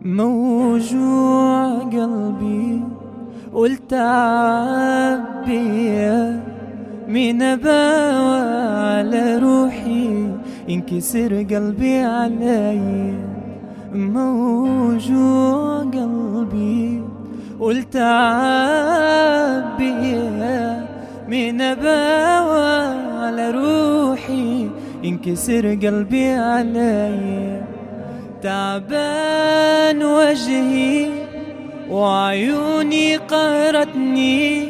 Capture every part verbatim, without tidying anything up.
موجوع قلبي قلت عبي من أباوى على روحي ينكسر قلبي علي. موجوع قلبي قلت عبي من أباوى على روحي ينكسر قلبي علي. تعبان وجهي وعيوني قهرتني،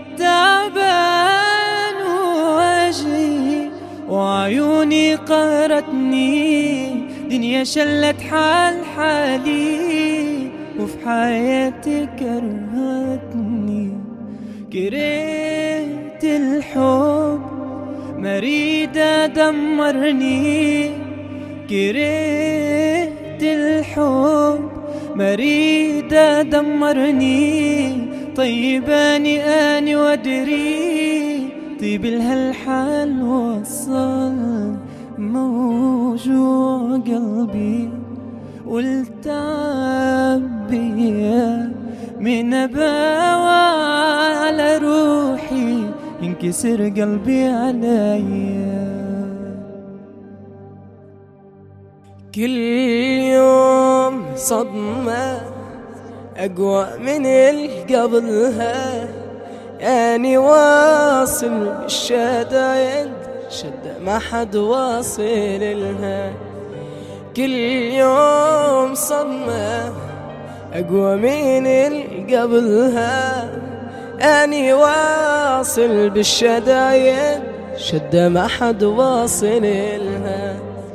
تعبان وجهي وعيوني قهرتني، دنيا شلت حال حالي وفي حياتي كرهتني. كرهت الحب مريد دمرني، كرهت الحب مريد دمرني. طيباني اني وادري طيب لهالحال وصل. موجوع قلبي قلت عبي من أباوى على روحي ينكسر قلبي علي. كل يوم صدمة أقوى من اللي قبلها، أني واصل بالشدايد شدة ما حد واصل لها. كل يوم صدمة أقوى من اللي قبلها، أني واصل بالشدايد شدة ما حد واصل لها.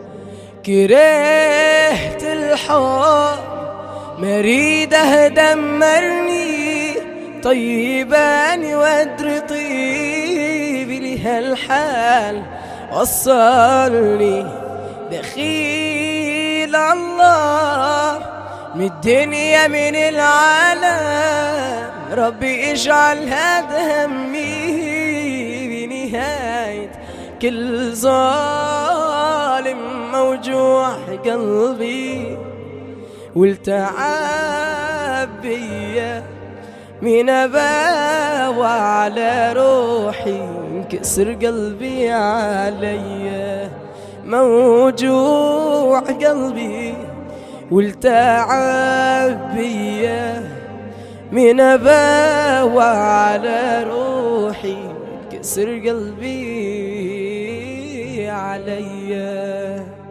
كرهت الحب مريده دمرني، طيباني وادري طيب لهالحال وصلني. دخيل الله من الدنيا من العالم، ربي اجعل هذا همي بنهاية كل ظالم. موجوع قلبي والتعب من أباوى على روحي انكسر قلبي علي. موجوع قلبي والتعب من أباوى على روحي انكسر قلبي علي.